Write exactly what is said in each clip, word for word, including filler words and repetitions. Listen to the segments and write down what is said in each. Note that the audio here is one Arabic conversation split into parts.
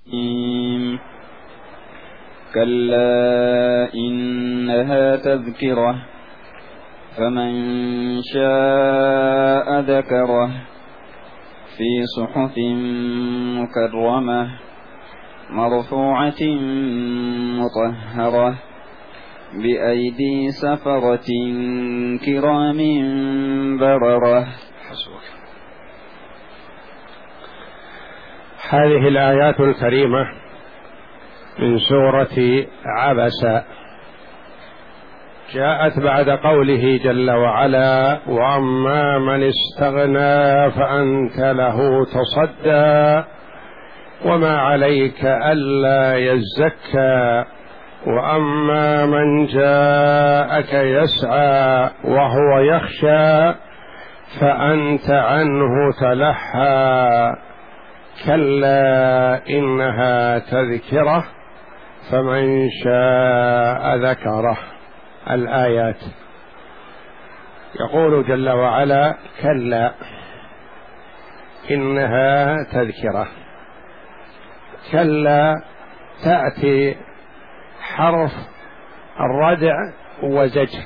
كلا إنها تذكرة فمن شاء ذكره في صحف مكرمة مرفوعة مطهرة بأيدي سفرة كرام بررة. هذه الآيات الكريمة من سورة عبس جاءت بعد قوله جل وعلا: وأما من استغنى فأنت له تصدى وما عليك ألا يزكى وأما من جاءك يسعى وهو يخشى فأنت عنه تلهى كلا إنها تذكرة فمن شاء ذكره. الآيات يقول جل وعلا: كلا إنها تذكرة. كلا تأتي حرف الردع وزجر،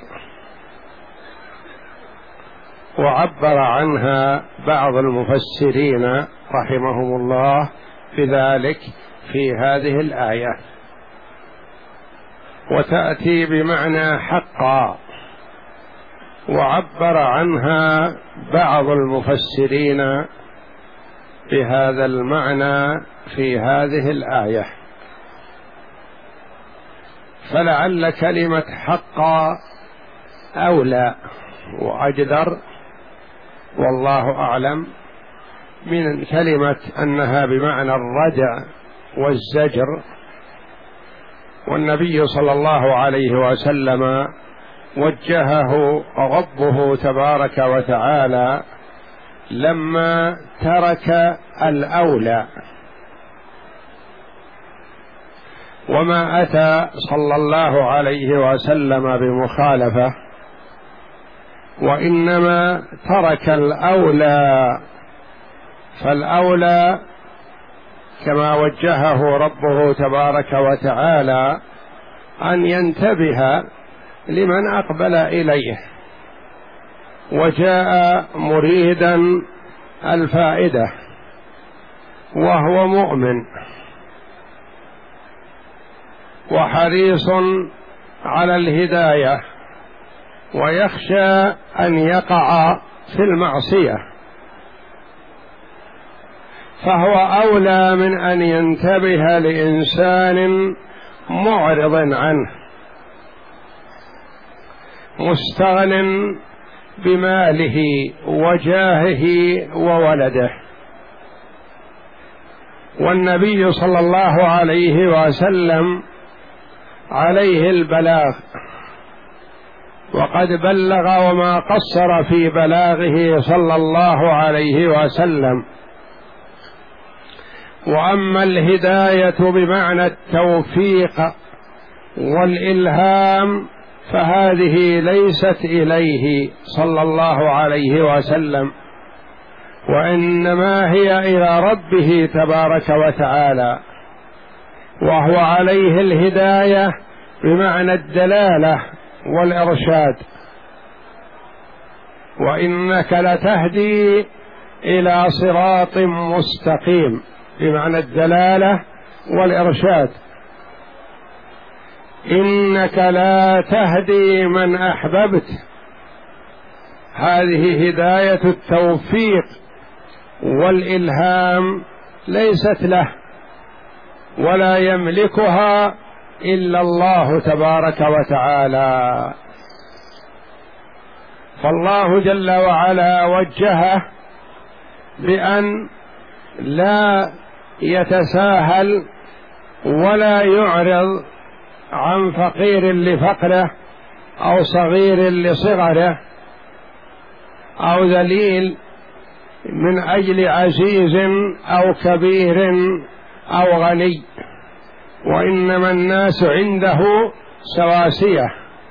وعبر عنها بعض المفسرين رحمهم الله بذلك في هذه الآية، وتأتي بمعنى حقا، وعبر عنها بعض المفسرين بهذا المعنى في هذه الآية. فلعل كلمة حقا أولى وأجدر والله أعلم من كلمة أنها بمعنى الردع والزجر. والنبي صلى الله عليه وسلم وجهه ربه تبارك وتعالى لما ترك الأولى، وما أتى صلى الله عليه وسلم بمخالفة، وإنما ترك الأولى. فالأولى كما وجهه ربه تبارك وتعالى أن ينتبه لمن أقبل إليه وجاء مريدا الفائدة وهو مؤمن وحريص على الهداية ويخشى أن يقع في المعصية، فهو أولى من أن ينتبه لإنسان معرض عنه مستغن بماله وجاهه وولده. والنبي صلى الله عليه وسلم عليه البلاغ، وقد بلغ وما قصر في بلاغه صلى الله عليه وسلم. وأما الهداية بمعنى التوفيق والإلهام فهذه ليست إليه صلى الله عليه وسلم، وإنما هي إلى ربه تبارك وتعالى، وهو عليه الهداية بمعنى الدلالة والإرشاد. وإنك لتهدي إلى صراط مستقيم بمعنى الدلالة والإرشاد. إنك لا تهدي من أحببت، هذه هداية التوفيق والإلهام ليست له ولا يملكها إلا الله تبارك وتعالى. فالله جل وعلا وجهه بأن لا يتساهل ولا يعرض عن فقير لفقره أو صغير لصغره أو ذليل من أجل عزيز أو كبير أو غني، وإنما الناس عنده سواسية.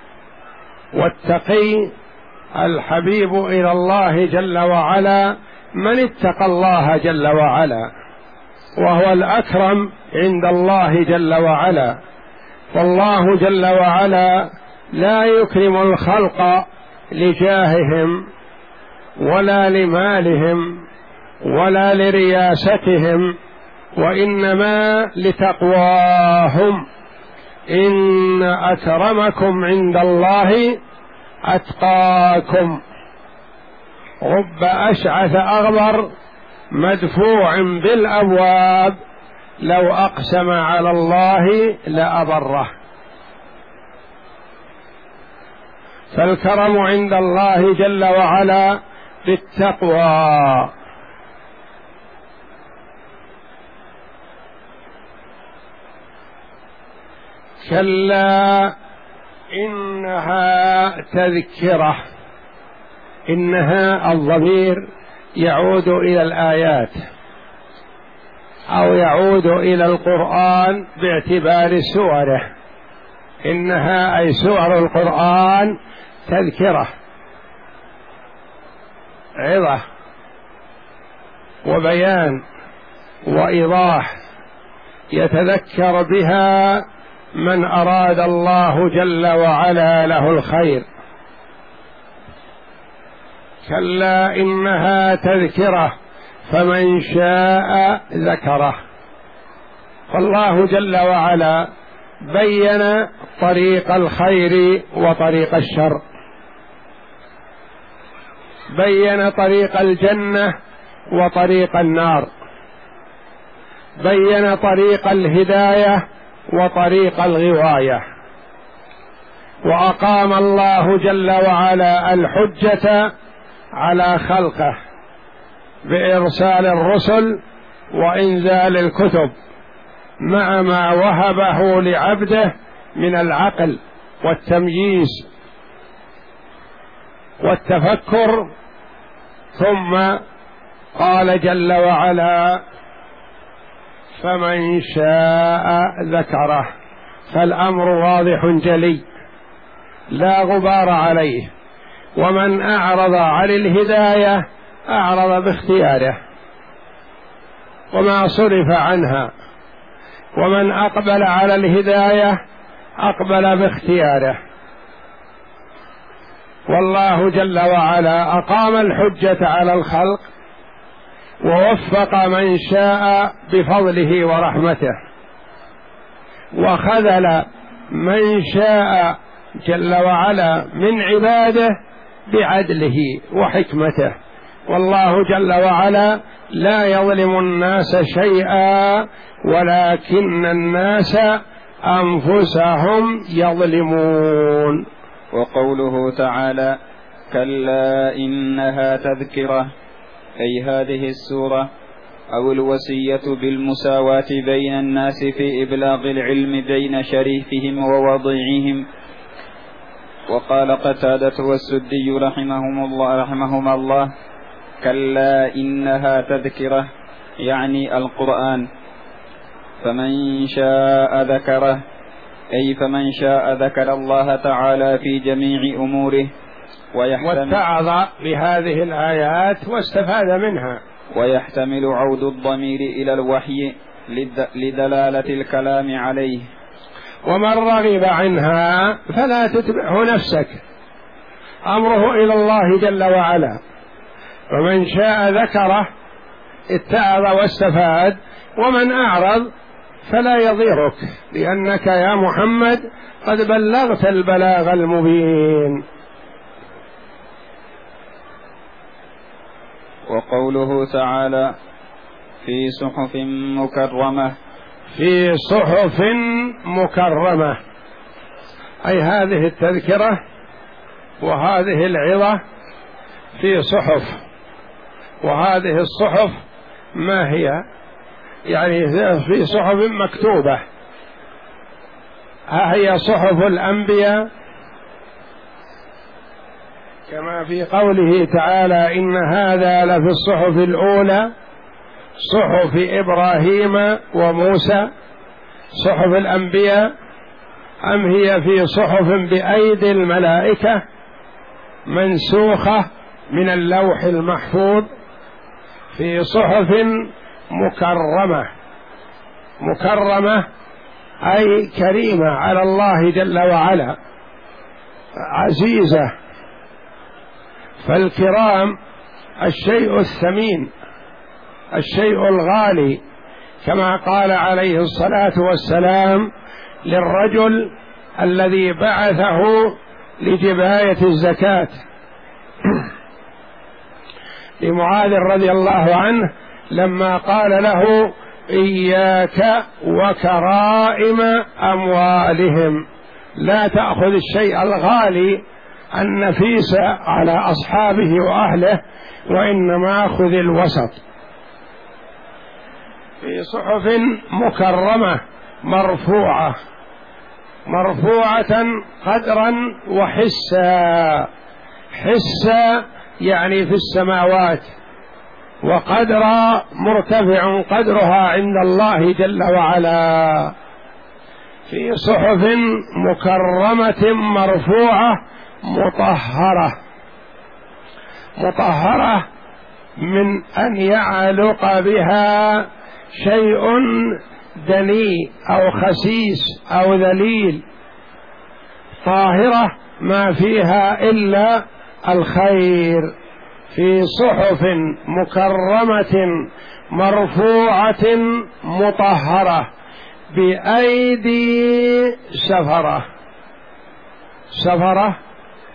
والتقي الحبيب إلى الله جل وعلا من اتقى الله جل وعلا، وهو الأكرم عند الله جل وعلا. والله جل وعلا لا يكرم الخلق لجاههم ولا لمالهم ولا لرياستهم، وإنما لتقواهم. إن أكرمكم عند الله أتقاكم. رب أشعث أغبر مدفوع بالأبواب لو أقسم على الله لأبره. فالكرم عند الله جل وعلا بالتقوى. كلا إنها تذكرة. إنها الضمير يعود إلى الآيات أو يعود إلى القرآن باعتبار سوره. إنها أي سور القرآن تذكرة، عظة وبيان وإيضاح يتذكر بها من أراد الله جل وعلا له الخير. كلا إنها تذكرة فمن شاء ذكره. فالله جل وعلا بين طريق الخير وطريق الشر، بين طريق الجنة وطريق النار، بين طريق الهداية وطريق الغواية. وأقام الله جل وعلا الحجة على خلقه بإرسال الرسل وإنزال الكتب، مع ما وهبه لعبده من العقل والتمييز والتفكر. ثم قال جل وعلا فمن شاء ذكره. فالأمر واضح جلي لا غبار عليه. ومن أعرض عن الهداية أعرض باختياره وما صرف عنها، ومن أقبل على الهداية أقبل باختياره. والله جل وعلا أقام الحجة على الخلق ووفق من شاء بفضله ورحمته، وخذل من شاء جل وعلا من عباده بعدله وحكمته. والله جل وعلا لا يظلم الناس شيئا ولكن الناس أنفسهم يظلمون. وقوله تعالى كلا إنها تذكرة، أي هذه السورة أو الوصية بالمساواة بين الناس في إبلاغ العلم بين شريفهم ووضيعهم. وقال قتادة والسدي رحمهم الله رحمهما الله كلا إنها تذكرة يعني القرآن. فمن شاء ذكره، أي فمن شاء ذكر الله تعالى في جميع أموره واتعظ بهذه الآيات واستفاد منها. ويحتمل عود الضمير إلى الوحي لدلالة الكلام عليه. ومن رغب عنها فلا تتبعه نفسك، أمره إلى الله جل وعلا. ومن شاء ذكره اتعظ واستفاد، ومن أعرض فلا يضيرك، لأنك يا محمد قد بلغت البلاغ المبين. وقوله تعالى في صحف مكرمة، في صحف مكرمة أي هذه التذكرة وهذه العظة في صحف. وهذه الصحف ما هي؟ يعني في صحف مكتوبة. ها هي صحف الأنبياء كما في قوله تعالى إن هذا لفي الصحف الأولى صحف إبراهيم وموسى. صحف الأنبياء أم هي في صحف بأيدي الملائكة منسوخة من اللوح المحفوظ؟ في صحف مكرمة مكرمة أي كريمة على الله جل وعلا، عزيزة. فالكرام الشيء الثمين، الشيء الغالي، كما قال عليه الصلاة والسلام للرجل الذي بعثه لجباية الزكاة لمعاذ رضي الله عنه لما قال له: إياك وكرائم أموالهم، لا تأخذ الشيء الغالي النفيس على أصحابه وأهله، وإنما خذ الوسط. في صحف مكرمة مرفوعة، مرفوعة قدرا وحسا، حسا يعني في السماوات، وقدرا مرتفع قدرها عند الله جل وعلا. في صحف مكرمة مرفوعة مطهرة، مطهرة من أن يعلق بها شيء دني أو خسيس أو ذليل، طاهرة ما فيها إلا الخير. في صحف مكرمة مرفوعة مطهرة بأيدي سفرة. سفرة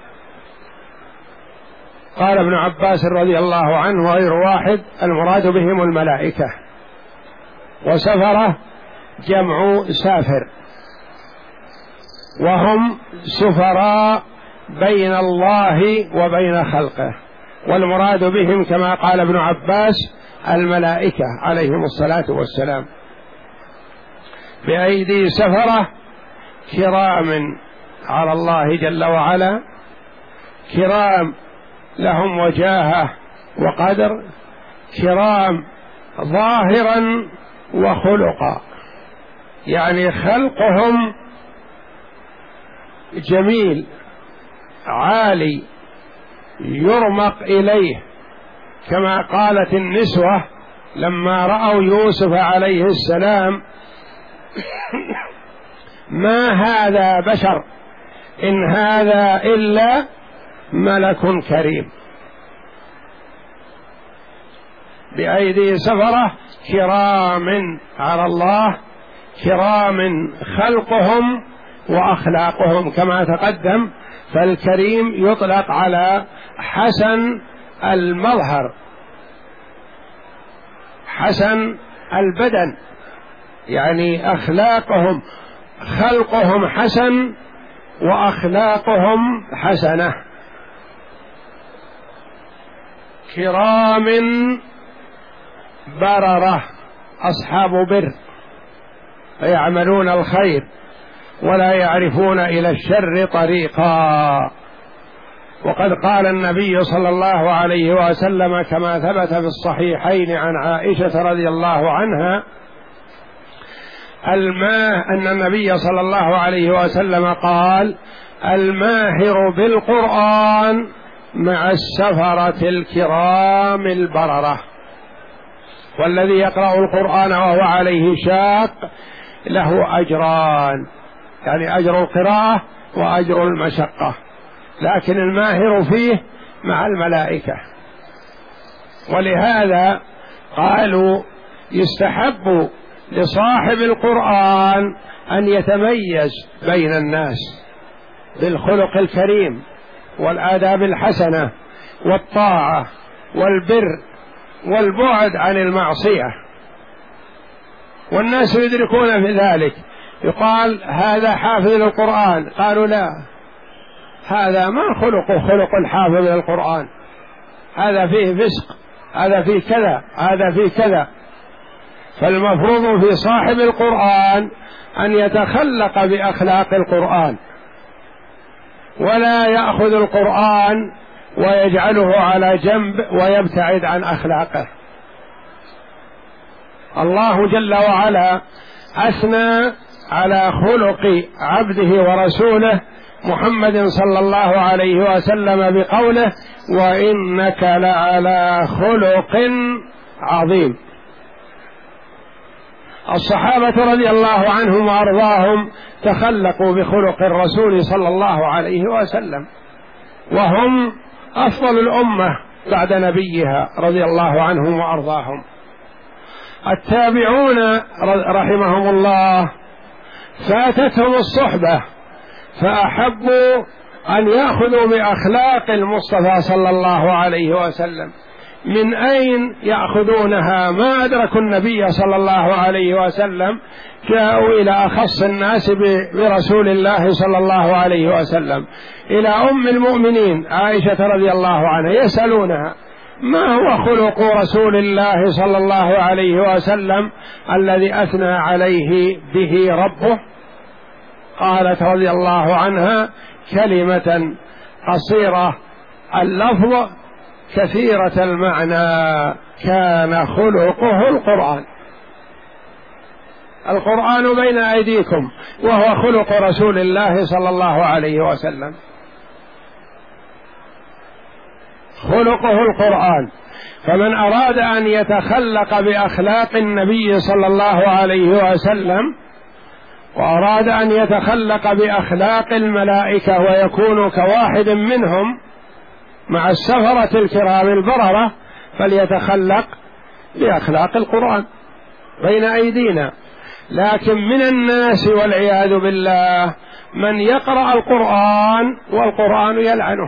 قال ابن عباس رضي الله عنه وغير واحد المراد بهم الملائكة، وسفرة جمع سافر، وهم سفراء بين الله وبين خلقه، والمراد بهم كما قال ابن عباس الملائكة عليهم الصلاة والسلام. بأيدي سفرة كرام على الله جل وعلا، كرام لهم وجاهة وقدر، كرام ظاهرا وخلقا، يعني خلقهم جميل عالي يرمق إليه، كما قالت النسوة لما رأوا يوسف عليه السلام: ما هذا بشر إن هذا إلا ملك كريم. بأيدي سفرة كرام على الله، كرام خلقهم وأخلاقهم كما تقدم. فالكريم يطلق على حسن المظهر، حسن البدن، يعني أخلاقهم، خلقهم حسن وأخلاقهم حسنة. كرام بررة، أصحاب بر، فيعملون الخير ولا يعرفون إلى الشر طريقا. وقد قال النبي صلى الله عليه وسلم كما ثبت في الصحيحين عن عائشة رضي الله عنها الماء أن النبي صلى الله عليه وسلم قال: الماهر بالقرآن مع السفرة الكرام البررة. والذي يقرأ القرآن وهو عليه شاق له أجران، يعني أجر القراءة وأجر المشقة، لكن الماهر فيه مع الملائكة. ولهذا قالوا يستحب لصاحب القرآن أن يتميز بين الناس بالخلق الكريم والآداب الحسنة والطاعة والبر والبعد عن المعصية، والناس يدركون في ذلك. يقال هذا حافظ للقرآن، قالوا لا، هذا ما خلقه خلق الحافظ للقرآن، هذا فيه فسق، هذا فيه كذا، هذا فيه كذا. فالمفروض في صاحب القرآن أن يتخلق بأخلاق القرآن، ولا يأخذ القرآن ويجعله على جنب ويبتعد عن أخلاقه. الله جل وعلا أثنى على خلق عبده ورسوله محمد صلى الله عليه وسلم بقوله: وإنك لعلى خلق عظيم. الصحابة رضي الله عنهم وأرضاهم تخلقوا بخلق الرسول صلى الله عليه وسلم، وهم أفضل الأمة بعد نبيها رضي الله عنهم وأرضاهم. التابعون رحمهم الله فاتتهم الصحبة فأحبوا أن يأخذوا بأخلاق المصطفى صلى الله عليه وسلم. من أين يأخذونها؟ ما أدركوا النبي صلى الله عليه وسلم، جاءوا إلى أخص الناس برسول الله صلى الله عليه وسلم، إلى أم المؤمنين عائشة رضي الله عنها، يسألونها ما هو خلق رسول الله صلى الله عليه وسلم الذي أثنى عليه به ربه؟ قالت رضي الله عنها كلمة قصيرة اللفظ كثيرة المعنى: كان خلقه القرآن. القرآن بين أيديكم وهو خلق رسول الله صلى الله عليه وسلم، خلقه القرآن. فمن أراد أن يتخلق بأخلاق النبي صلى الله عليه وسلم وأراد أن يتخلق بأخلاق الملائكة ويكون كواحد منهم مع السفرة الكرام البررة، فليتخلق بأخلاق القرآن بين أيدينا. لكن من الناس والعياذ بالله من يقرأ القرآن والقرآن يلعنه،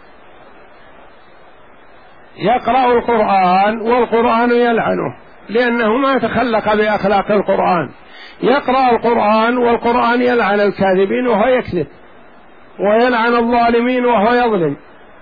يقرأ القرآن والقرآن يلعنه، لأنه ما تخلق بأخلاق القرآن. يقرأ القرآن والقرآن يلعن الكاذبين وهو يكذب، ويلعن الظالمين وهو يظلم.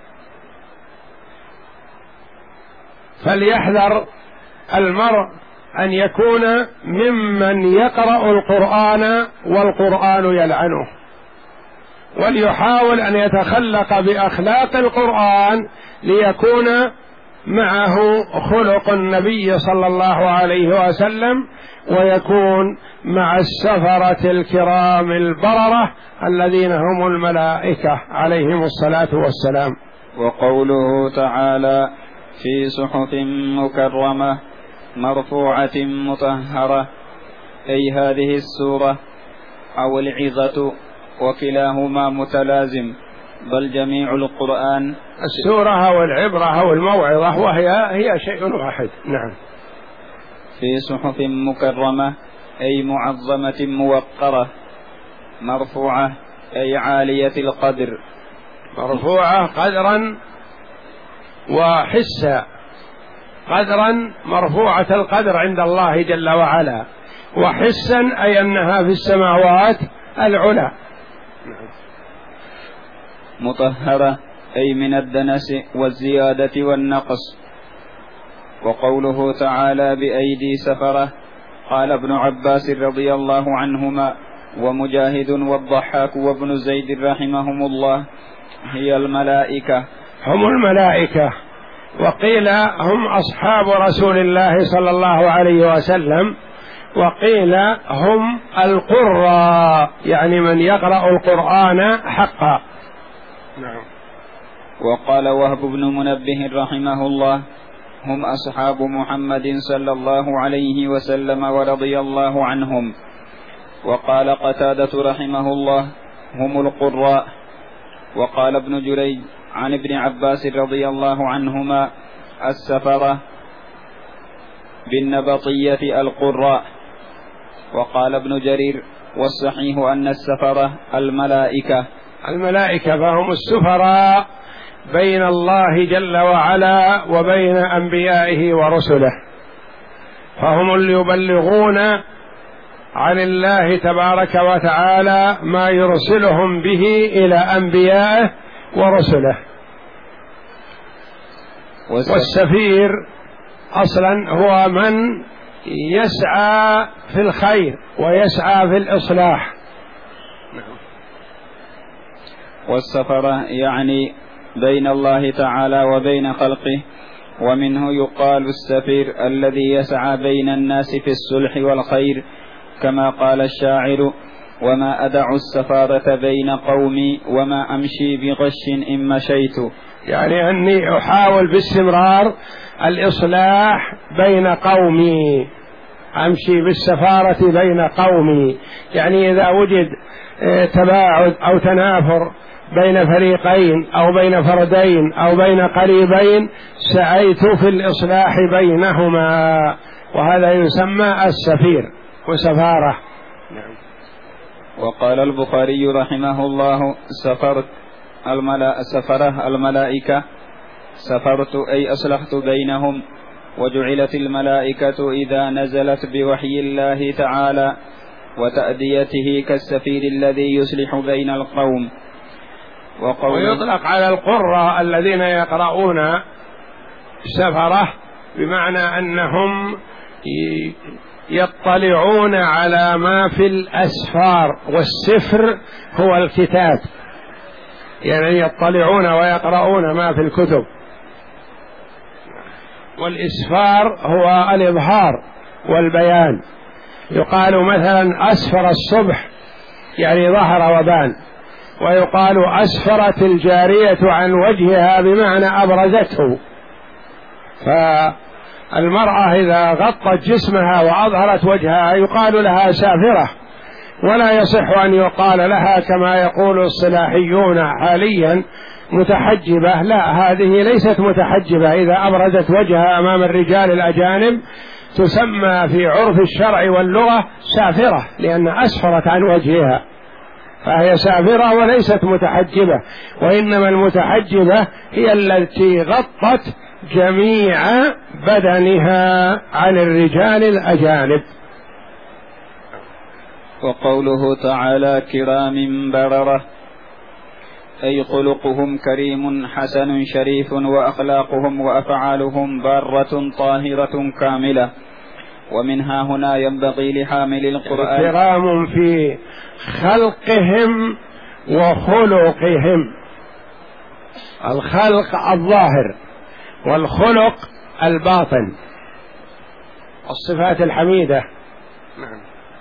فليحذر المرء أن يكون ممن يقرأ القرآن والقرآن يلعنه، وليحاول أن يتخلق بأخلاق القرآن ليكون معه خلق النبي صلى الله عليه وسلم، ويكون مع السفرة الكرام البررة الذين هم الملائكة عليهم الصلاة والسلام. وقوله تعالى في صحف مكرمة مرفوعة مطهرة، أي هذه السورة أو العظة، وكلاهما متلازم، بل جميع القرآن. السورة والعبرة والموعظة وهي هي شيء واحد. نعم. في صحف مكرمة أي معظمة موقرة، مرفوعة أي عالية القدر، مرفوعة قدرا وحسا. قدرا مرفوعة القدر عند الله جل وعلا، وحسا أي أنها في السماوات العلى. مطهرة أي من الدنس والزيادة والنقص. وقوله تعالى بأيدي سفرة، قال ابن عباس رضي الله عنهما ومجاهد والضحاك وابن زيد رحمهم الله هي الملائكة، هم الملائكة. وقيل هم أصحاب رسول الله صلى الله عليه وسلم، وقيل هم القراء، يعني من يقرأ القرآن حقا. نعم. وقال وهب بن منبه رحمه الله هم أصحاب محمد صلى الله عليه وسلم ورضي الله عنهم. وقال قتادة رحمه الله هم القراء. وقال ابن جريج عن ابن عباس رضي الله عنهما السفرة بالنبطية القراء. وقال ابن جرير والصحيح أن السفرة الملائكة، الملائكة فهم السفراء بين الله جل وعلا وبين أنبيائه ورسله، فهم اللي يبلغون عن الله تبارك وتعالى ما يرسلهم به إلى أنبيائه ورسله. والسفير أصلا هو من يسعى في الخير ويسعى في الإصلاح. والسفرة يعني بين الله تعالى وبين خلقه، ومنه يقال السفير الذي يسعى بين الناس في الصلح والخير، كما قال الشاعر وما أدع السفارة بين قومي وما أمشي بغش إن مشيت، يعني أني أحاول باستمرار الإصلاح بين قومي، أمشي بالسفارة بين قومي، يعني إذا وجد تباعد أو تنافر بين فريقين أو بين فردين أو بين قريبين سعيت في الإصلاح بينهما، وهذا يسمى السفير وسفارة. نعم. وقال البخاري رحمه الله: سفرت الملا... سفره الملائكة، سفرت أي أصلحت بينهم، وجعلت الملائكة إذا نزلت بوحي الله تعالى وتأديته كالسفير الذي يصلح بين القوم. ويطلق على القراء الذين يقرؤون سفرة بمعنى أنهم يطلعون على ما في الأسفار، والسفر هو الكتاب، يعني يطلعون ويقرؤون ما في الكتب. والإسفار هو الإظهار والبيان، يقال مثلا أسفر الصبح يعني ظهر وبان، ويقال أسفرت الجارية عن وجهها بمعنى أبرزته. فالمرأة إذا غطت جسمها وأظهرت وجهها يقال لها سافرة، ولا يصح أن يقال لها كما يقول الصلاحيون حاليا متحجبة، لا، هذه ليست متحجبة. إذا أبرزت وجهها أمام الرجال الأجانب تسمى في عرف الشرع واللغة سافرة، لأن أسفرت عن وجهها، فهي سافرة وليست متحجبة. وإنما المتحجبة هي التي غطت جميع بدنها عن الرجال الأجانب. وقوله تعالى: كرام بررة، أي خلقهم كريم حسن شريف، وأخلاقهم وأفعالهم بارة طاهرة كاملة. ومنها هنا ينبغي لحامل القرآن كرام في خلقهم وخلقهم، الخلق الظاهر والخلق الباطن، الصفات الحميدة. نعم.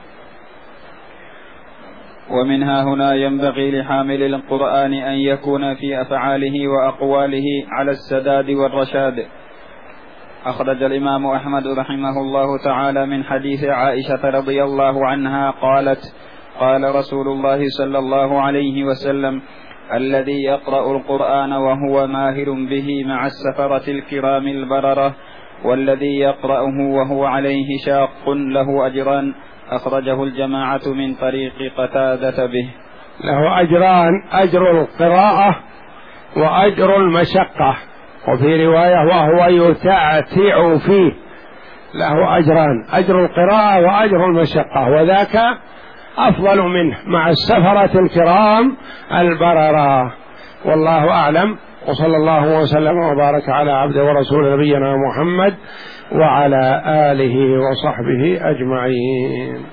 ومنها هنا ينبغي لحامل القرآن أن يكون في أفعاله وأقواله على السداد والرشاد. أخرج الإمام أحمد رحمه الله تعالى من حديث عائشة رضي الله عنها قالت: قال رسول الله صلى الله عليه وسلم: الذي يقرأ القرآن وهو ماهر به مع السفرة الكرام البررة، والذي يقرأه وهو عليه شاق له أجران. أخرجه الجماعة من طريق قتادة به. له أجران: أجر القراءة وأجر المشقة، وفي رواية وهو يتعتع فيه، له أجران: أجر القراءة وأجر المشقة، وذاك أفضل منه مع السفرة الكرام البررة. والله أعلم، وصلى الله وسلم وبارك على عبده ورسول نبينا محمد وعلى آله وصحبه أجمعين.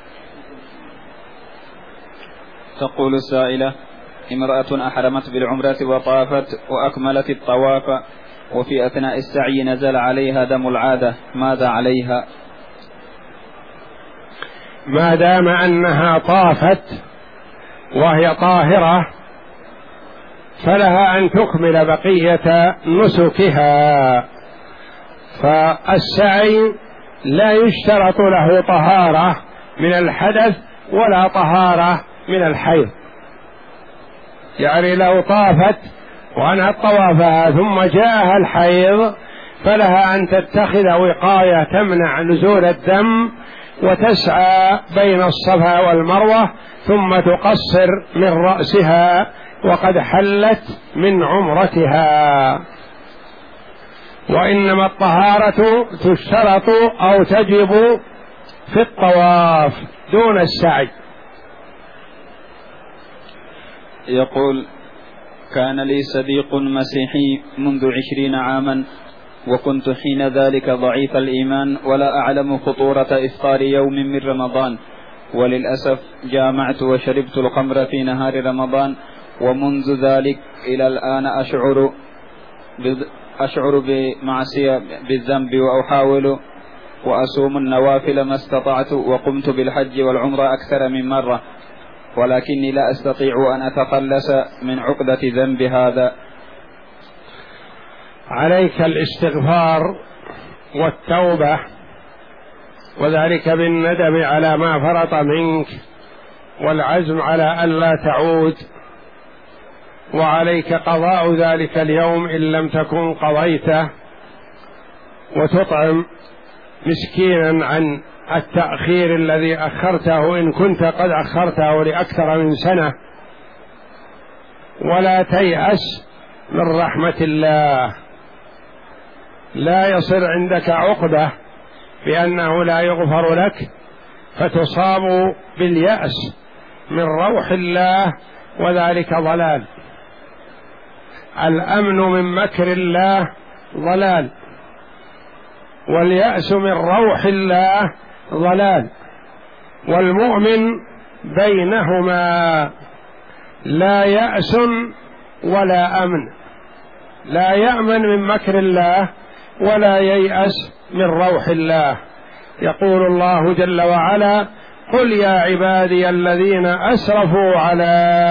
تقول السائلة: امرأة أحرمت بالعمرة وطافت وأكملت الطواف، وفي أثناء السعي نزل عليها دم العادة، ماذا عليها؟ ما دام أنها طافت وهي طاهرة فلها أن تكمل بقية نسكها. فالسعي لا يشترط له طهارة من الحدث ولا طهارة من الحيض، يعني لو طافت وأنهت طوافها ثم جاءها الحيض فلها أن تتخذ وقاية تمنع نزول الدم، وتسعى بين الصفا والمروة، ثم تقصر من رأسها وقد حلت من عمرتها. وإنما الطهارة تشترط أو تجب في الطواف دون السعي. يقول: كان لي صديق مسيحي منذ عشرين عاما، وكنت حين ذلك ضعيف الإيمان ولا أعلم خطورة إفطار يوم من رمضان، وللأسف جامعت وشربت الخمر في نهار رمضان، ومنذ ذلك إلى الآن أشعر أشعر بمعصية بالذنب، وأحاول وأصوم النوافل ما استطعت، وقمت بالحج والعمرة أكثر من مرة، ولكني لا أستطيع أن أتخلص من عقدة ذنب هذا. عليك الاستغفار والتوبة وذلك بالندم على ما فرط منك والعزم على ألا تعود، وعليك قضاء ذلك اليوم إن لم تكن قضيته، وتطعم مسكينا عن التأخير الذي أخرته إن كنت قد أخرته لأكثر من سنة. ولا تيأس من رحمة الله، لا يصير عندك عقدة بأنه لا يغفر لك فتصاب باليأس من روح الله، وذلك ضلال. الأمن من مكر الله ضلال، واليأس من روح الله ضلال، والمؤمن بينهما لا يأس ولا أمن، لا يأمن من مكر الله ولا ييأس من روح الله. يقول الله جل وعلا: قل يا عبادي الذين أسرفوا على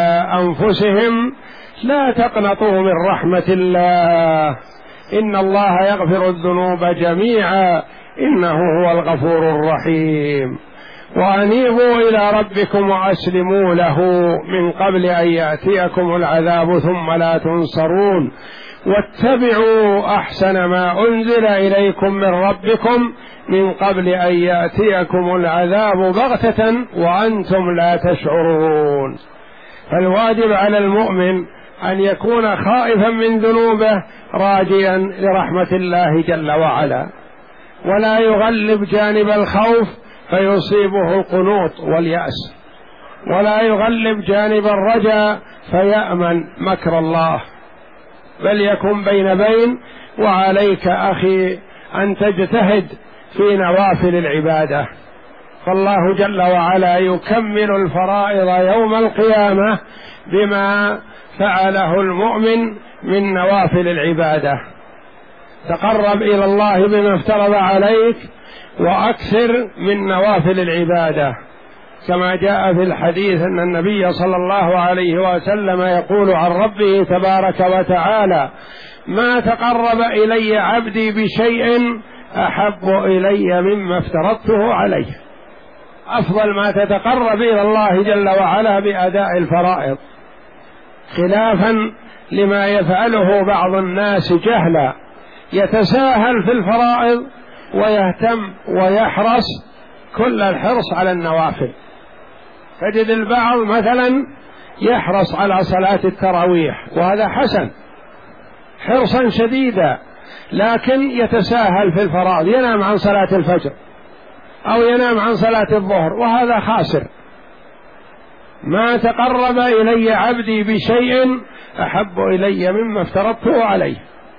أنفسهم لا تقنطوا من رحمة الله إن الله يغفر الذنوب جميعا إنه هو الغفور الرحيم. وأنيبوا إلى ربكم وأسلموا له من قبل أن يأتيكم العذاب ثم لا تنصرون، واتبعوا أحسن ما أنزل إليكم من ربكم من قبل أن يأتيكم العذاب بغتة وأنتم لا تشعرون. فالواجب على المؤمن أن يكون خائفا من ذنوبه راجيا لرحمة الله جل وعلا، ولا يغلب جانب الخوف فيصيبه القنوط واليأس، ولا يغلب جانب الرجاء فيأمن مكر الله، بل يكن بين بين. وعليك أخي أن تجتهد في نوافل العبادة، فالله جل وعلا يكمل الفرائض يوم القيامة بما فعله المؤمن من نوافل العبادة. تقرب إلى الله بما افترض عليك وأكثر من نوافل العبادة، كما جاء في الحديث أن النبي صلى الله عليه وسلم يقول عن ربه تبارك وتعالى: ما تقرب إلي عبدي بشيء أحب إلي مما افترضته عليه. أفضل ما تتقرب إلى الله جل وعلا بأداء الفرائض، خلافا لما يفعله بعض الناس جهلا، يتساهل في الفرائض ويهتم ويحرص كل الحرص على النوافل. تجد البعض مثلا يحرص على صلاة التراويح، وهذا حسن حرصا شديدا، لكن يتساهل في الفرائض، ينام عن صلاة الفجر أو ينام عن صلاة الظهر، وهذا خاسر. ما تقرب إلي عبدي بشيء أحب إلي مما افترضته عليه،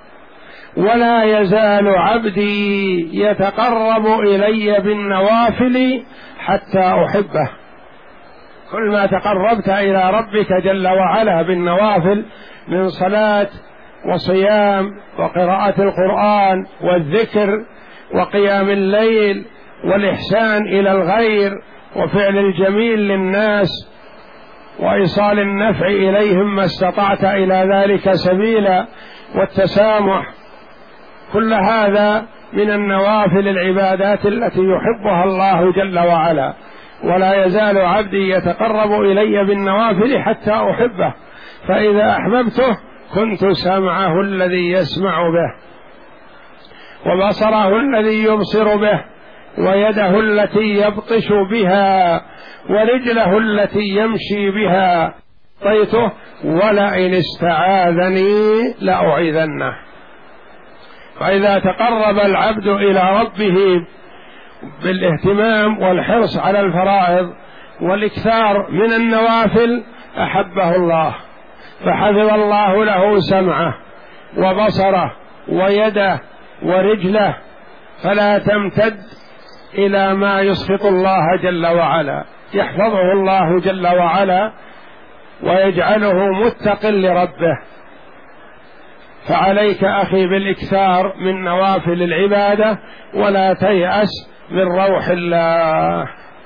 ولا يزال عبدي يتقرب إلي بالنوافل حتى أحبه. كل ما تقربت إلى ربك جل وعلا بالنوافل من صلاة وصيام وقراءة القرآن والذكر وقيام الليل والإحسان إلى الغير وفعل الجميل للناس وإيصال النفع إليهم ما استطعت إلى ذلك سبيلا والتسامح، كل هذا من النوافل العبادات التي يحبها الله جل وعلا. ولا يزال عبدي يتقرب إلي بالنوافل حتى أحبه، فإذا أحببته كنت سمعه الذي يسمع به، وبصره الذي يبصر به، ويده التي يبطش بها، ورجله التي يمشي بها. أعطيته ولئن استعاذني لأعيذنه. فإذا تقرب العبد إلى ربه بالاهتمام والحرص على الفرائض والإكثار من النوافل أحبه الله، فحفظ الله له سمعه وبصره ويده ورجله، فلا تمتد إلى ما يسخط الله جل وعلا، يحفظه الله جل وعلا ويجعله متق لربه. فعليك أخي بالإكثار من نوافل العبادة، ولا تيأس من روح الله.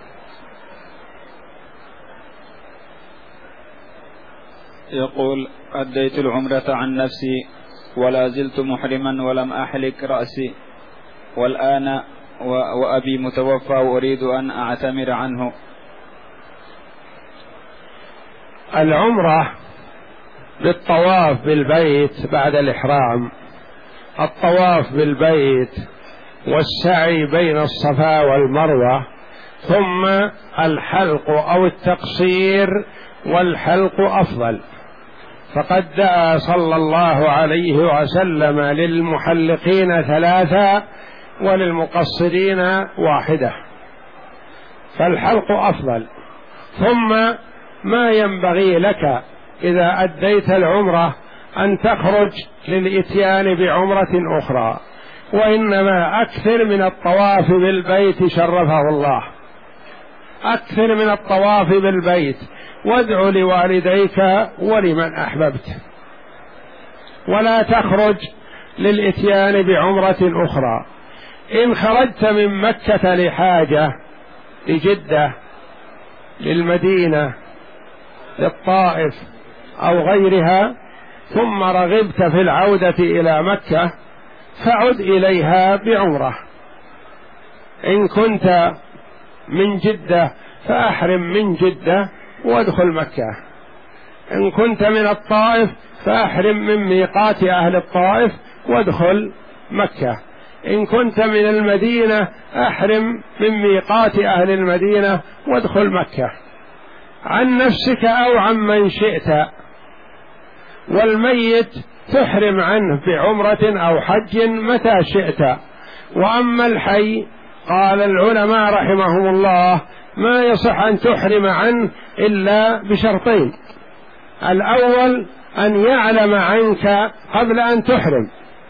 يقول: أديت العمرة عن نفسي ولا زلت محرما ولم أحلق رأسي، والآن وأبي متوفى وأريد أن أعتمر عنه. العمرة بالطواف بالبيت بعد الإحرام، الطواف بالبيت والسعي بين الصفا والمروة، ثم الحلق أو التقصير، والحلق أفضل، فقد دعا صلى الله عليه وسلم للمحلقين ثلاثة وللمقصرين واحدة، فالحلق أفضل. ثم ما ينبغي لك إذا أديت العمرة أن تخرج للإتيان بعمرة أخرى، وإنما أكثر من الطواف بالبيت شرفه الله، أكثر من الطواف بالبيت، وادع لوالديك ولمن أحببت، ولا تخرج للإتيان بعمرة أخرى. إن خرجت من مكة لحاجة، لجدة، للمدينة، للطائف أو غيرها، ثم رغبت في العودة إلى مكة، فعد إليها بعمرة. إن كنت من جدة فأحرم من جدة وادخل مكة، إن كنت من الطائف فأحرم من ميقات أهل الطائف وادخل مكة، إن كنت من المدينة أحرم من ميقات أهل المدينة وادخل مكة، عن نفسك أو عن من شئت. والميت تحرم عنه بعمرة أو حج متى شئت. وأما الحي قال العلماء رحمهم الله ما يصح أن تحرم عنه إلا بشرطين: الأول أن يعلم عنك قبل أن تحرم،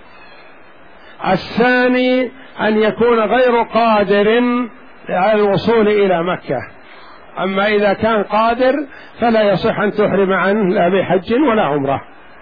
الثاني أن يكون غير قادر على الوصول إلى مكة. أما إذا كان قادر فلا يصح أن تحرم عنه لا بحج ولا عمرة.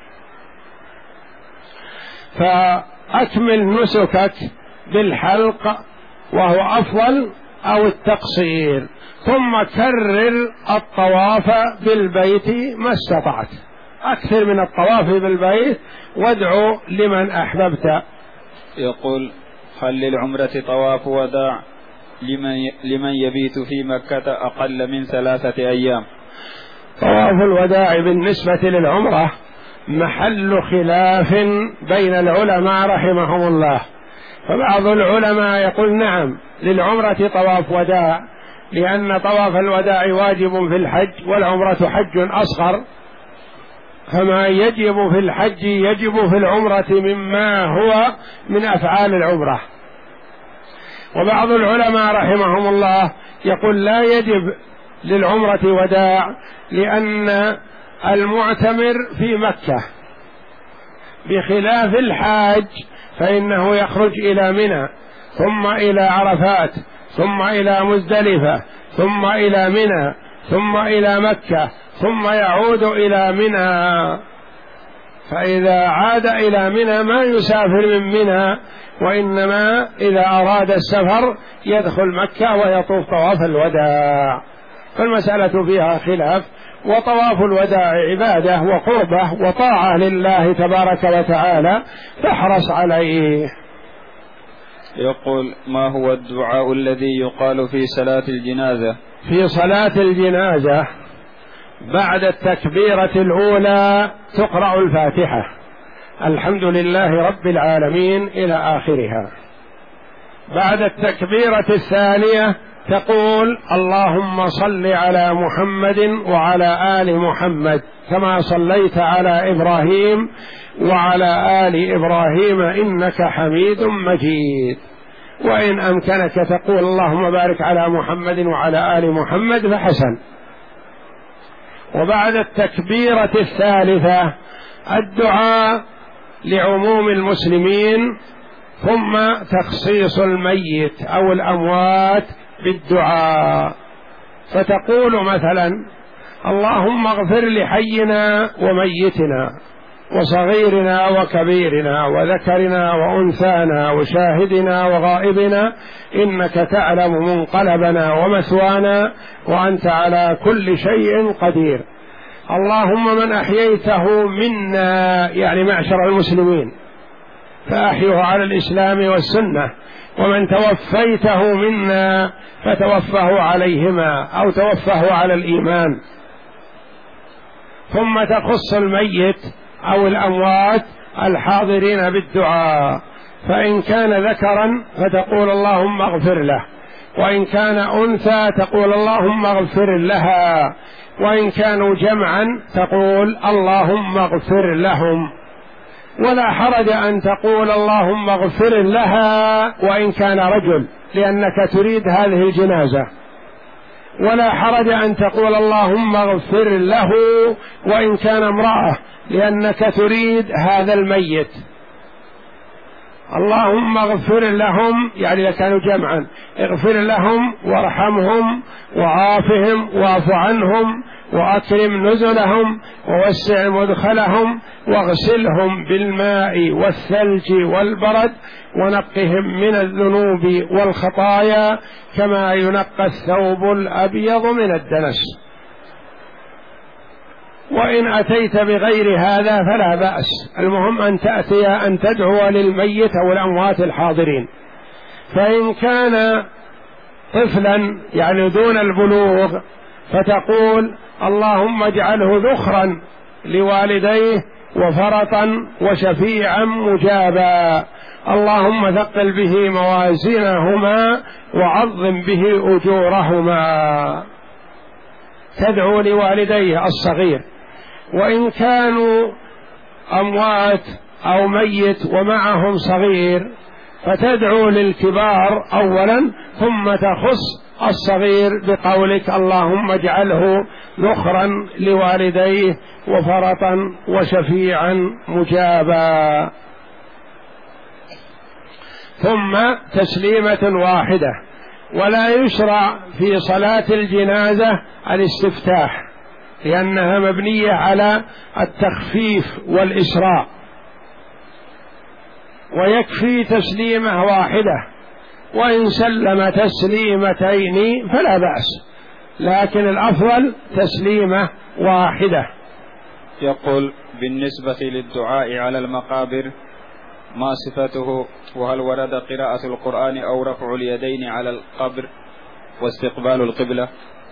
فأكمل نسكك بالحلق وهو أفضل أو التقصير، ثم كرر الطواف بالبيت ما استطعت، أكثر من الطواف بالبيت، وادعو لمن أحببت. يقول: هل للعمرة طواف وداع لمن لمن يبيت في مكة أقل من ثلاثة أيام؟ طواف الوداع بالنسبة للعمرة محل خلاف بين العلماء رحمهم الله، فبعض العلماء يقول نعم للعمرة طواف وداع، لأن طواف الوداع واجب في الحج، والعمرة حج أصغر، فما يجب في الحج يجب في العمرة مما هو من أفعال العمرة. وبعض العلماء رحمهم الله يقول لا يجب للعمرة وداع، لأن المعتمر في مكة، بخلاف الحاج فإنه يخرج إلى منى، ثم إلى عرفات، ثم إلى مزدلفة، ثم إلى منى، ثم إلى مكة، ثم يعود إلى منى. فإذا عاد إلى منى ما يسافر من منى، وإنما إذا أراد السفر يدخل مكة ويطوف طواف الوداع. فالمسألة فيها خلاف، وطواف الوداع عبادة وقربة وطاعة لله تبارك وتعالى، فاحرص عليه. يقول: ما هو الدعاء الذي يقال في صلاة الجنازة؟ في صلاة الجنازة بعد التكبيرة الأولى تقرأ الفاتحة، الحمد لله رب العالمين إلى آخرها. بعد التكبيرة الثانية تقول: اللهم صل على محمد وعلى آل محمد كما صليت على إبراهيم وعلى آل إبراهيم إنك حميد مجيد. وإن أمكنك تقول: اللهم بارك على محمد وعلى آل محمد، فحسن. وبعد التكبيرة الثالثة الدعاء لعموم المسلمين، ثم تخصيص الميت أو الأموات بالدعاء، فتقول مثلا: اللهم اغفر لحينا وميتنا وصغيرنا وكبيرنا وذكرنا وأنثانا وشاهدنا وغائبنا، إنك تعلم منقلبنا ومثوانا وأنت على كل شيء قدير. اللهم من أحييته منا، يعني معشر المسلمين، فأحيه على الإسلام والسنة، ومن توفيته منا فتوفه عليهما أو توفه على الإيمان. ثم تخص الميت أو الأموات الحاضرين بالدعاء، فإن كان ذكرا فتقول اللهم اغفر له، وإن كان أنثى تقول اللهم اغفر لها، وإن كانوا جمعا تقول اللهم اغفر لهم. ولا حرج أن تقول اللهم اغفر لها وإن كان رجل لأنك تريد هذه الجنازة، ولا حرج أن تقول اللهم اغفر له وإن كان امرأة لأنك تريد هذا الميت. اللهم اغفر لهم يعني إذا كانوا جمعا اغفر لهم وارحمهم وعافهم واعف عنهم وأكرم نزلهم ووسع مدخلهم واغسلهم بالماء والثلج والبرد ونقهم من الذنوب والخطايا كما ينقى الثوب الأبيض من الدنس. وإن أتيت بغير هذا فلا بأس، المهم أن تأتي أن تدعو للميت أو الأموات الحاضرين. فإن كان طفلا يعني دون البلوغ فتقول اللهم اجعله ذخرا لوالديه وفرطا وشفيعا مجابا، اللهم ثقل به موازينهما وعظم به أجورهما. تدعو لوالديه الصغير. وإن كانوا أموات أو ميت ومعهم صغير فتدعو للكبار أولا ثم تخص الصغير بقولك اللهم اجعله ذخرا لوالديه وفرطا وشفيعا مجابا. ثم تسليمة واحدة. ولا يشرع في صلاة الجنازة الاستفتاح لأنها مبنية على التخفيف والإسراء، ويكفي تسليمة واحدة، وإن سلم تسليمتين فلا بأس، لكن الأفضل تسليمة واحدة. يقول بالنسبة للدعاء على المقابر ما صفته، وهل ورد قراءة القرآن أو رفع اليدين على القبر واستقبال القبلة؟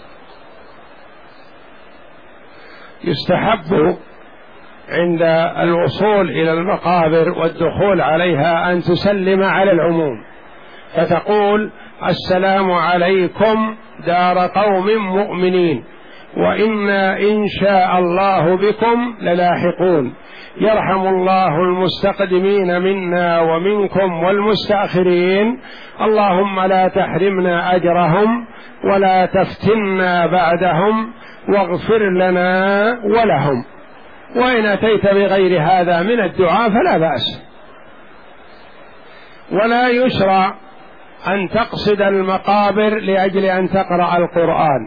يستحب عند الوصول إلى المقابر والدخول عليها أن تسلم على العموم، فتقول السلام عليكم دار قوم مؤمنين وإنا إن شاء الله بكم للاحقون، يرحم الله المستقدمين منا ومنكم والمستأخرين، اللهم لا تحرمنا أجرهم ولا تفتنا بعدهم واغفر لنا ولهم. وإن أتيت بغير هذا من الدعاء فلا بأس. ولا يشرع أن تقصد المقابر لأجل أن تقرأ القرآن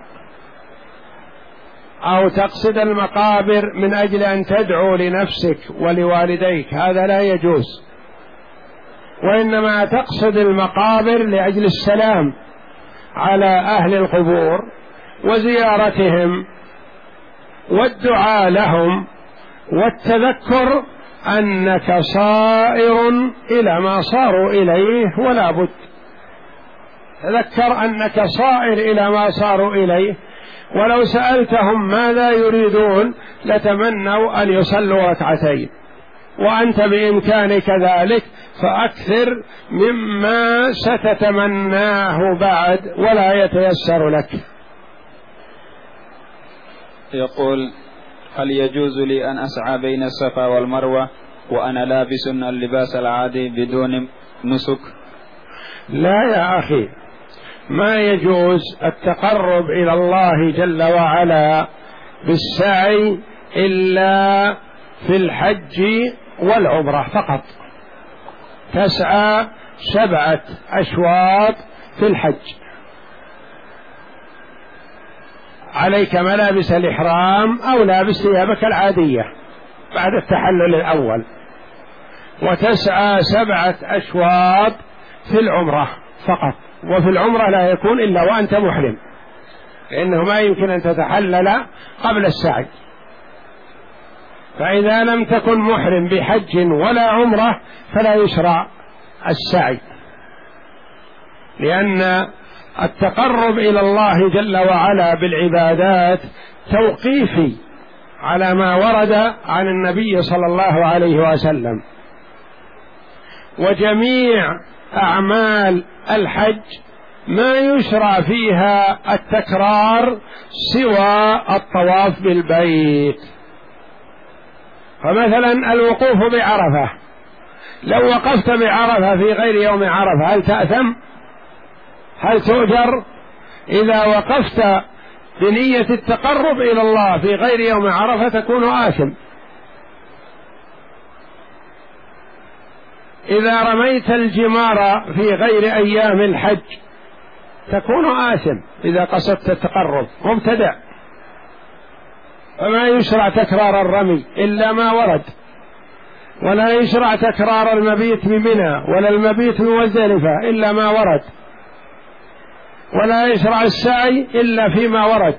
أو تقصد المقابر من أجل أن تدعو لنفسك ولوالديك، هذا لا يجوز. وإنما تقصد المقابر لأجل السلام على أهل القبور وزيارتهم والدعاء لهم والتذكر أنك صائر إلى ما صاروا إليه ولا بد. تذكر أنك صائر إلى ما صاروا إليه، ولو سألتهم ماذا يريدون لتمنوا أن يصلوا ركعتين، وأنت بإمكانك ذلك فأكثر مما ستتمناه بعد ولا يتيسر لك. يقول هل يجوز لي أن أسعى بين الصفا والمروة وأنا لابس اللباس العادي بدون نسك؟ لا يا أخي، ما يجوز التقرب إلى الله جل وعلا بالسعي إلا في الحج والعمرة فقط. تسعى سبعة أشواط في الحج، عليك ملابس الإحرام أو لابس ثيابك العادية بعد التحلل الأول، وتسعى سبعة أشواط في العمرة فقط. وفي العمرة لا يكون إلا وأنت محرم، لأنه ما يمكن أن تتحلل قبل السعي. فإذا لم تكن محرم بحج ولا عمرة فلا يشرع السعي، لأن التقرب إلى الله جل وعلا بالعبادات توقيفي على ما ورد عن النبي صلى الله عليه وسلم، وجميع أعمال الحج ما يشرع فيها التكرار سوى الطواف بالبيت. فمثلا الوقوف بعرفة، لو وقفت بعرفة في غير يوم عرفة هل تأثم؟ هل تؤجر؟ إذا وقفت بنية التقرب إلى الله في غير يوم عرفة تكون آثم. إذا رميت الجمار في غير أيام الحج تكون آثم إذا قصدت التقرب مبتدع. فما يشرع تكرار الرمي إلا ما ورد، ولا يشرع تكرار المبيت بمنى ولا المبيت بمزدلفة إلا ما ورد، ولا يشرع السعي إلا فيما ورد،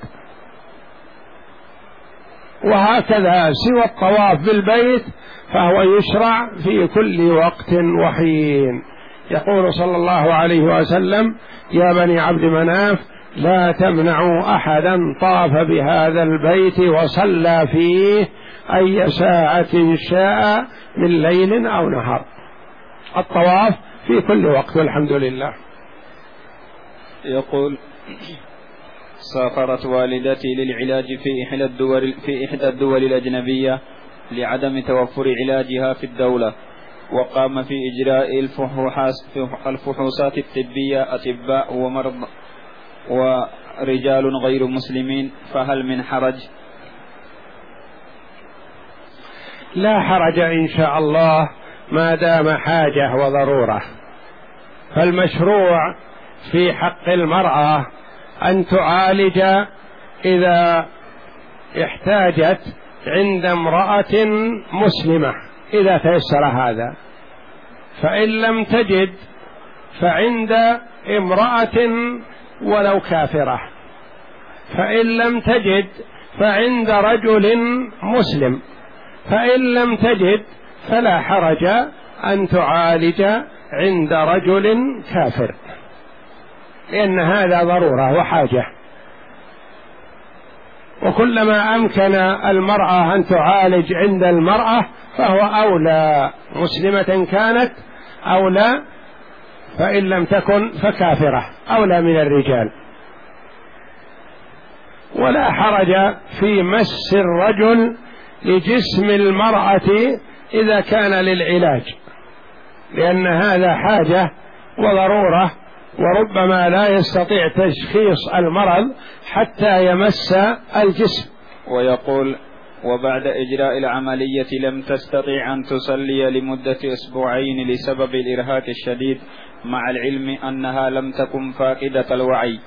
وهكذا سوى الطواف بالبيت فهو يشرع في كل وقت وحين. يقول صلى الله عليه وسلم: يا بني عبد مناف لا تمنعوا أحدا طاف بهذا البيت وصلى فيه أي ساعة شاء من ليل أو نهار. الطواف في كل وقت والحمد لله. يقول: سافرت والدتي للعلاج في إحدى الدول في إحدى الدول الأجنبية لعدم توفر علاجها في الدولة، وقام في إجراء الفحوصات الطبية أطباء ومرضى ورجال غير مسلمين، فهل من حرج؟ لا حرج إن شاء الله ما دام حاجة وضرورة. فالمشروع في حق المرأة أن تعالج إذا احتاجت عند امرأة مسلمة إذا تيسر هذا، فإن لم تجد فعند امرأة ولو كافرة، فإن لم تجد فعند رجل مسلم، فإن لم تجد فلا حرج أن تعالج عند رجل كافر، لأن هذا ضرورة وحاجة. وكلما أمكن المرأة أن تعالج عند المرأة فهو أولى، مسلمة كانت أولى، فإن لم تكن فكافرة أولى من الرجال. ولا حرج في مس الرجل لجسم المرأة إذا كان للعلاج، لأن هذا حاجة وضرورة، وربما لا يستطيع تشخيص المرض حتى يمس الجسم. ويقول: وبعد إجراء العملية لم تستطيع أن تصلي لمدة أسبوعين لسبب الإرهاق الشديد، مع العلم أنها لم تكن فاقدة الوعي.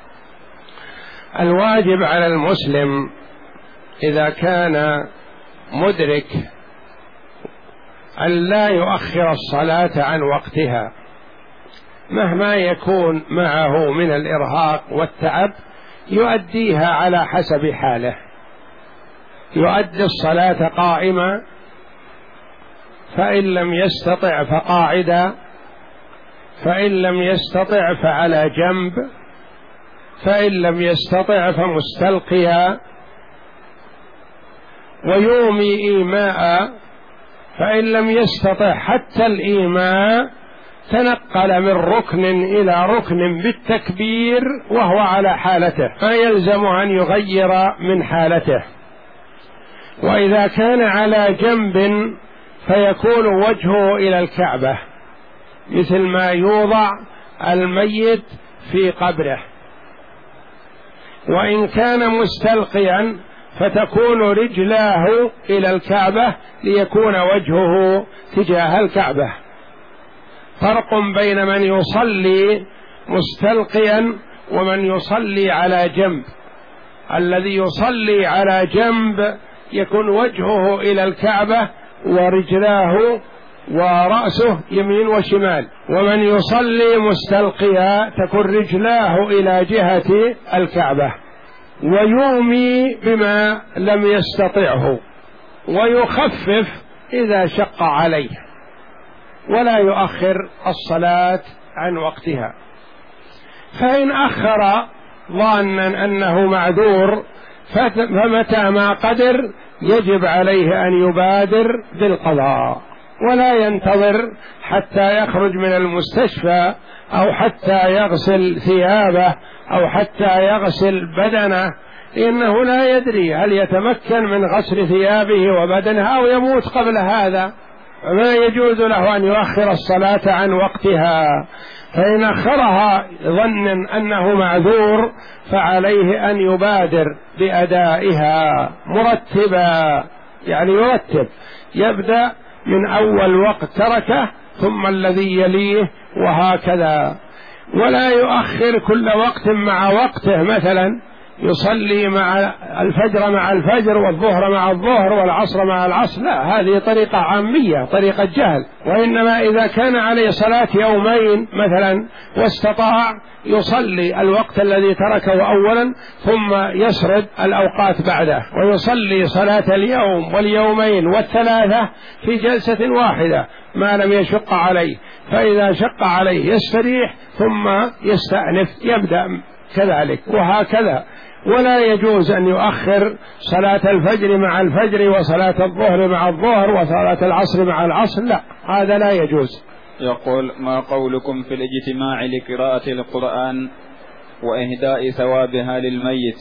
الواجب على المسلم إذا كان مدرك أن لا يؤخر الصلاة عن وقتها مهما يكون معه من الإرهاق والتعب، يؤديها على حسب حاله. يؤدي الصلاة قائما، فإن لم يستطع فقاعدا، فإن لم يستطع فعلى جنب، فإن لم يستطع فمستلقيا، ويومي إيماء، فإن لم يستطع حتى الإيماء تنقل من ركن إلى ركن بالتكبير وهو على حالته، ما يلزم أن يغير من حالته. وإذا كان على جنب فيكون وجهه إلى الكعبة، مثل ما يوضع الميت في قبره. وإن كان مستلقيا فتكون رجلاه إلى الكعبة ليكون وجهه تجاه الكعبة. فرق بين من يصلي مستلقيا ومن يصلي على جنب. الذي يصلي على جنب يكون وجهه إلى الكعبة ورجلاه ورأسه يمين وشمال، ومن يصلي مستلقيا تكون رجلاه إلى جهة الكعبة، ويومي بما لم يستطعه، ويخفف إذا شق عليه، ولا يؤخر الصلاة عن وقتها. فإن أخر ظانا أنه معذور فمتى ما قدر يجب عليه أن يبادر بالقضاء، ولا ينتظر حتى يخرج من المستشفى أو حتى يغسل ثيابه أو حتى يغسل بدنه، لأنه لا يدري هل يتمكن من غسل ثيابه وبدنه أو يموت قبل هذا، فما يجوز له أن يؤخر الصلاة عن وقتها. فإن أخرها ظنا أنه معذور فعليه أن يبادر بأدائها مرتبا، يعني يرتب، يبدأ من أول وقت تركه ثم الذي يليه وهكذا، ولا يؤخر كل وقت مع وقته، مثلا يصلي مع الفجر مع الفجر والظهر مع الظهر والعصر مع العصر، لا، هذه طريقة عامية، طريقة جهل. وإنما إذا كان عليه صلاة يومين مثلا واستطاع يصلي الوقت الذي تركه أولا ثم يسرد الأوقات بعده، ويصلي صلاة اليوم واليومين والثلاثة في جلسة واحدة ما لم يشق عليه، فإذا شق عليه يستريح ثم يستأنف يبدأ كذلك وهكذا. ولا يجوز أن يؤخر صلاة الفجر مع الفجر وصلاة الظهر مع الظهر وصلاة العصر مع العصر، لا، هذا لا يجوز. يقول: ما قولكم في الاجتماع لقراءة القرآن وإهداء ثوابها للميت؟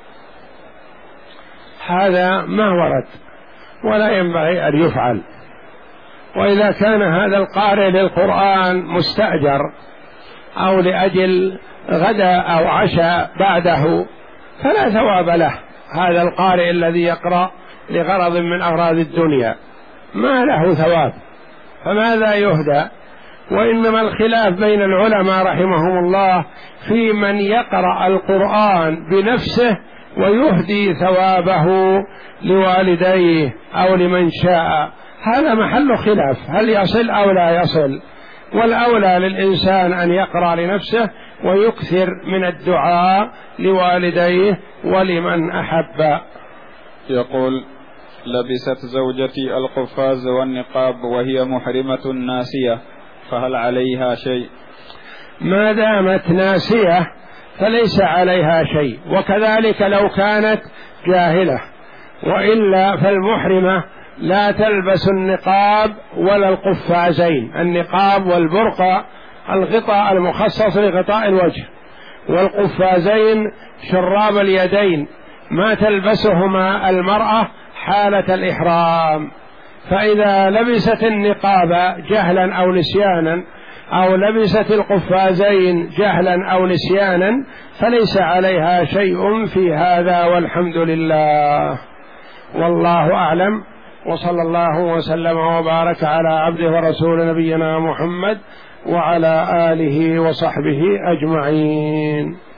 هذا ما ورد ولا ينبغي أن يفعل. وإذا كان هذا القارئ للقرآن مستأجر أو لأجل غدا أو عشاء بعده فلا ثواب له، هذا القارئ الذي يقرأ لغرض من أغراض الدنيا ما له ثواب، فماذا يهدى؟ وإنما الخلاف بين العلماء رحمهم الله في من يقرأ القرآن بنفسه ويهدي ثوابه لوالديه أو لمن شاء، هذا محل خلاف، هل يصل أو لا يصل؟ والأولى للإنسان أن يقرأ لنفسه ويكثر من الدعاء لوالديه ولمن أحب. يقول: لبست زوجتي القفاز والنقاب وهي محرمة ناسية، فهل عليها شيء؟ ما دامت ناسية فليس عليها شيء، وكذلك لو كانت جاهلة، وإلا فالمحرمة لا تلبس النقاب ولا القفازين، النقاب والبرقع الغطاء المخصص لغطاء الوجه، والقفازين شراب اليدين ما تلبسهما المرأة حالة الإحرام. فإذا لبست النقاب جهلا أو نسيانا أو لبست القفازين جهلا أو نسيانا فليس عليها شيء في هذا، والحمد لله، والله أعلم. وصلى الله وسلم وبارك على عبده ورسول نبينا محمد وعلى آله وصحبه أجمعين.